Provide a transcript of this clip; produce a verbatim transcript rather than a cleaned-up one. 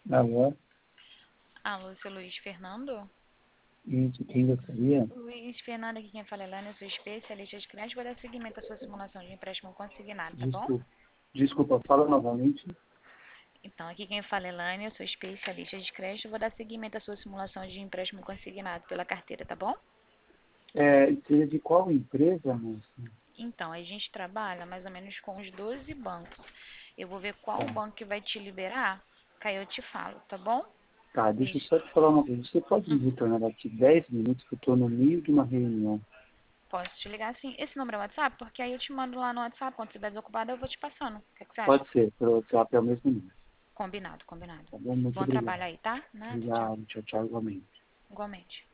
Alô? Alô, seu Luiz Fernando? Isso, quem gostaria? Luiz Fernando, aqui quem fala é Lana, eu sou especialista de crédito, vou dar seguimento à sua simulação de empréstimo consignado, tá bom? Desculpa, desculpa, fala novamente. Então, aqui quem fala é Lana, eu sou especialista de crédito, vou dar seguimento à sua simulação de empréstimo consignado pela carteira, tá bom? É, seria de qual empresa, moça? Então, a gente trabalha mais ou menos com os doze bancos. Eu vou ver qual Tá, banco que vai te liberar, que aí eu te falo, tá bom? tá, deixa eu Luiz, só te falar uma coisa. Você pode me hum, retornar daqui dez minutos, que eu estou no meio de uma reunião. posso te ligar assim? Esse número é WhatsApp? Porque aí eu te mando lá no WhatsApp, quando você estiver desocupado eu vou te passando. O que, é que você acha? Pode ser, pelo WhatsApp é o mesmo número. Combinado, combinado. Tá bom? Muito Bom trabalho obrigado. aí, tá? Nada, tchau. Obrigado, tchau, tchau, igualmente. Igualmente.